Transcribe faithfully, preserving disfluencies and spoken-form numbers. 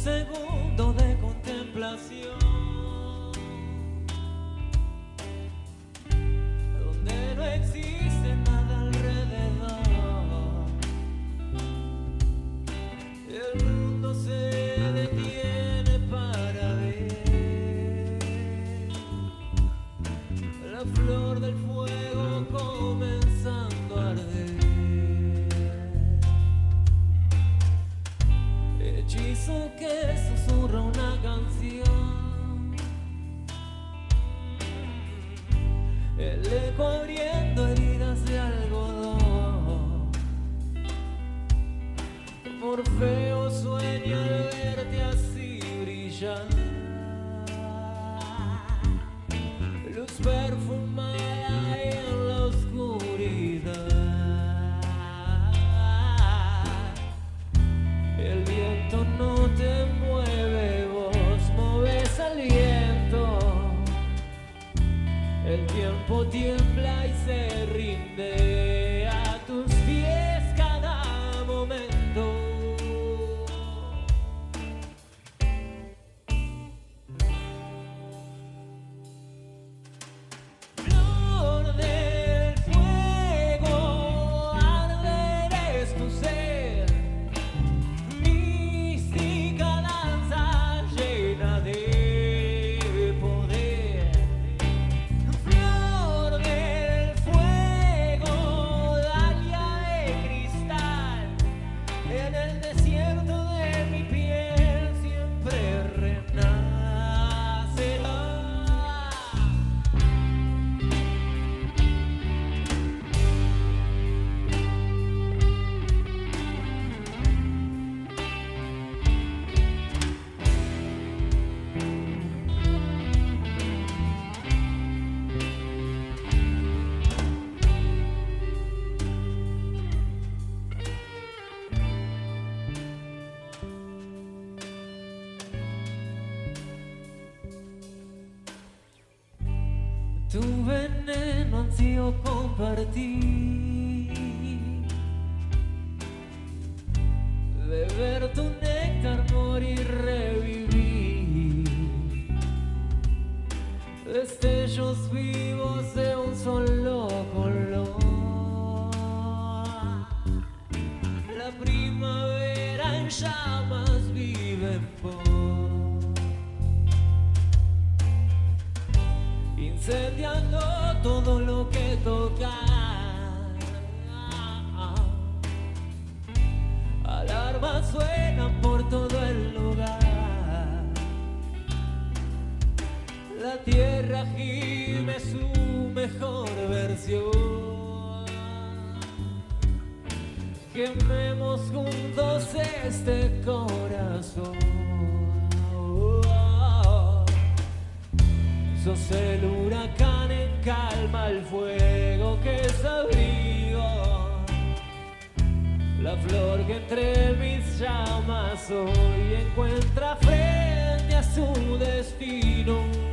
segundo de contemplación, donde no existe nada alrededor. El mundo se detiene para ver la flor del fuego comenzando a arder. Hechizo que susurra una canción, el eco abriendo heridas de algodón. Morfeo sueña al verte así brillar, luz perfumada en la oscuridad. El viento no te mueve, vos moves al viento. El tiempo tiembla y se rinde a tus pies cada momento. Flor del fuego, arder es tu ser. Mística danza llena de poder. Flor del fuego, dalia de cristal. En el desierto de mi piel siempre renacerá. Tu veneno ansío compartir, beber tu néctar, morir, revivir. Destellos vivos de un solo color. La primavera en llamas vive en pos, incendiando todo lo que toca. Alarmas suenan por todo el lugar. La tierra gime su mejor versión. Quememos juntos este corazón. Sos el huracán en calma, el fuego que es abrigo. La flor que entre mis llamas hoy encuentra frente a su destino.